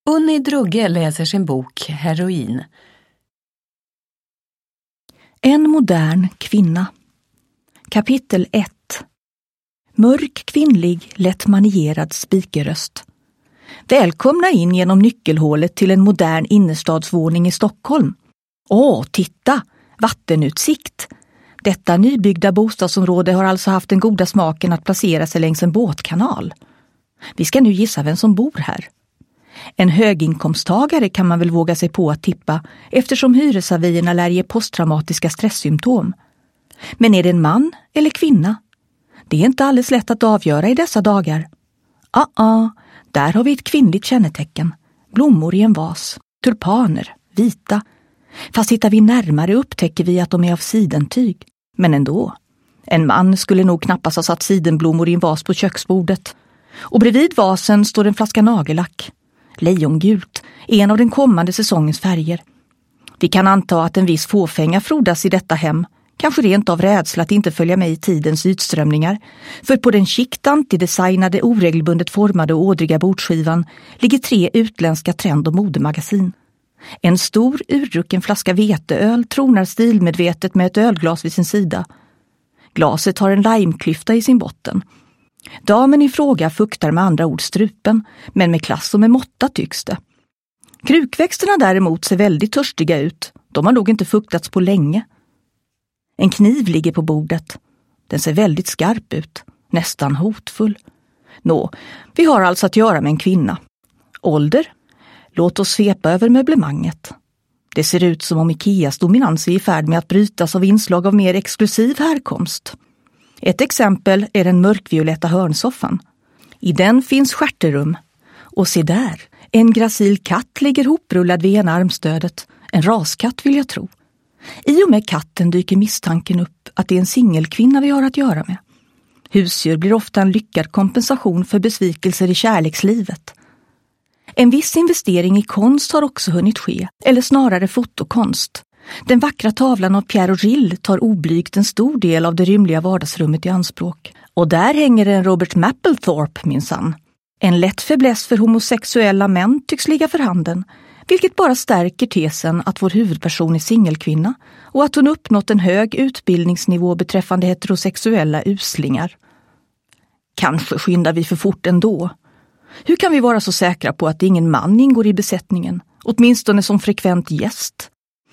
Unni Drugge läser sin bok Heroin. En modern kvinna. Kapitel 1. Mörk, kvinnlig, lätt manierad spikerröst. Välkomna in genom nyckelhålet till en modern innerstadsvåning i Stockholm. Titta! Vattenutsikt! Detta nybyggda bostadsområde har alltså haft den goda smaken att placera sig längs en båtkanal. Vi ska nu gissa vem som bor här. En höginkomsttagare kan man väl våga sig på att tippa eftersom hyresavierna lär ge posttraumatiska stresssymptom. Men är det en man eller kvinna? Det är inte alldeles lätt att avgöra i dessa dagar. Där har vi ett kvinnligt kännetecken. Blommor i en vas, tulpaner, vita. Fast hittar vi närmare upptäcker vi att de är av sidentyg. Men ändå. En man skulle nog knappast ha satt sidenblommor i en vas på köksbordet. Och bredvid vasen står en flaska nagellack. Lejongult, en av den kommande säsongens färger. Vi kan anta att en viss fåfänga frodas i detta hem. Kanske rent av rädsla att inte följa med i tidens utströmningar. För på den skikt antidesignade, oregelbundet formade och ådriga bordskivan ligger 3 utländska trend- och modemagasin. En stor urrucken flaska veteöl tronar stilmedvetet med ett ölglas vid sin sida. Glaset har en limeklyfta i sin botten. Damen i fråga fuktar med andra ord strupen, men med klass och med måtta tycks det. Krukväxterna däremot ser väldigt törstiga ut. De har nog inte fuktats på länge. En kniv ligger på bordet. Den ser väldigt skarp ut, nästan hotfull. Vi har alltså att göra med en kvinna. Ålder? Låt oss svepa över möblemanget. Det ser ut som om Ikeas dominans är i färd med att brytas av inslag av mer exklusiv härkomst. Ett exempel är den mörkvioletta hörnsoffan. I den finns stjärterum. Och se där, en gracil katt ligger hoprullad vid ena armstödet. En raskatt vill jag tro. I och med katten dyker misstanken upp att det är en singelkvinna vi har att göra med. Husdjur blir ofta en lyckad kompensation för besvikelser i kärlekslivet. En viss investering i konst har också hunnit ske, eller snarare fotokonst. Den vackra tavlan av Pierre Gilles tar oblygt en stor del av det rymliga vardagsrummet i anspråk. Och där hänger en Robert Mapplethorpe minsann. En lätt fäbless för homosexuella män tycks ligga för handen, vilket bara stärker tesen att vår huvudperson är singelkvinna och att hon uppnått en hög utbildningsnivå beträffande heterosexuella uslingar. Kanske skyndar vi för fort ändå. Hur kan vi vara så säkra på att ingen man ingår i besättningen, åtminstone som frekvent gäst?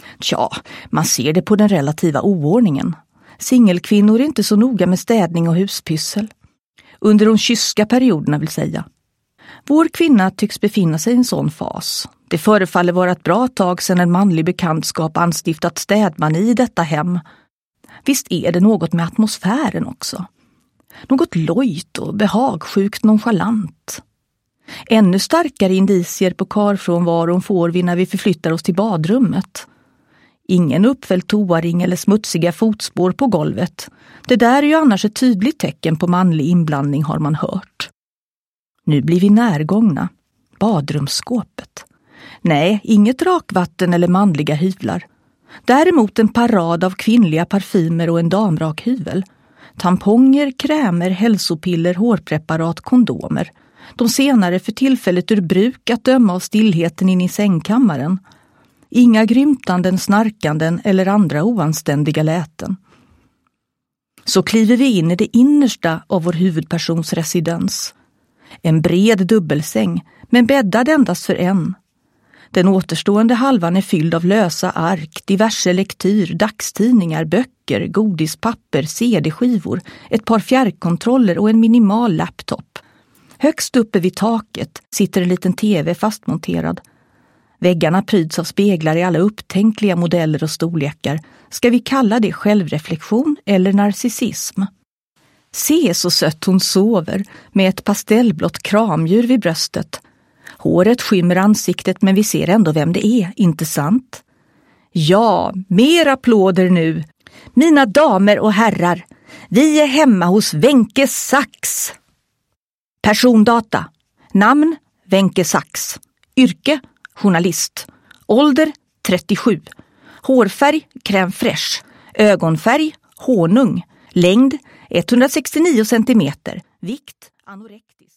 Man ser det på den relativa oordningen. Singelkvinnor är inte så noga med städning och huspyssel. Under de kyska perioderna vill säga. Vår kvinna tycks befinna sig i en sån fas. Det förefaller vara ett bra tag sedan en manlig bekantskap anstiftat städmani i detta hem. Visst är det något med atmosfären också. Något lojt och behagsjukt nonchalant. Ännu starkare indicier på karlfrånvaron får vi när vi förflyttar oss till badrummet. Ingen uppfälld toaring eller smutsiga fotspår på golvet. Det där är ju annars ett tydligt tecken på manlig inblandning har man hört. Nu blir vi närgångna. Badrumsskåpet. Nej, inget rakvatten eller manliga hyvlar. Däremot en parad av kvinnliga parfymer och en damrakhyvel. Tamponger, krämer, hälsopiller, hårpreparat, kondomer. De senare för tillfället ur bruk att döma av stillheten in i sängkammaren. Inga grymtanden, snarkanden eller andra oanständiga läten. Så kliver vi in i det innersta av vår huvudpersons residens. En bred dubbelsäng, men bäddad endast för en. Den återstående halvan är fylld av lösa ark, diverse lektyr, dagstidningar, böcker, godispapper, CD-skivor, ett par fjärrkontroller och en minimal laptop. Högst uppe vid taket sitter en liten tv fastmonterad. Väggarna pryds av speglar i alla upptänkliga modeller och storlekar. Ska vi kalla det självreflektion eller narcissism? Se så sött hon sover med ett pastellblått kramdjur vid bröstet. Håret skymmer ansiktet men vi ser ändå vem det är, inte sant? Ja, mer applåder nu. Mina damer och herrar, vi är hemma hos Wenche Sachs. Persondata. Namn Wenche Sachs. Yrke journalist. Ålder 37. Hårfärg crème fraîche. Ögonfärg honung. Längd 169 cm. Vikt anorektisk.